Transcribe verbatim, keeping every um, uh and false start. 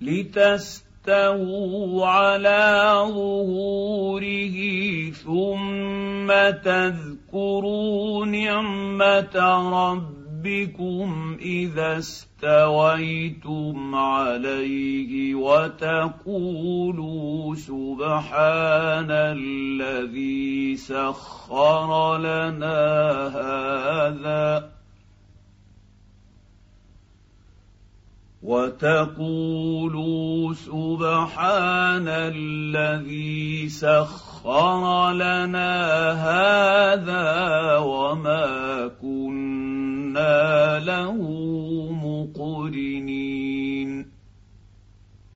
لتستووا على ظهوره ثم تذكروا نعمه ربكم اذا استويتم عليه وتقولوا سبحان الذي سخر لنا هذا وتقولوا سبحان الذي سخر لنا هذا وما كنا له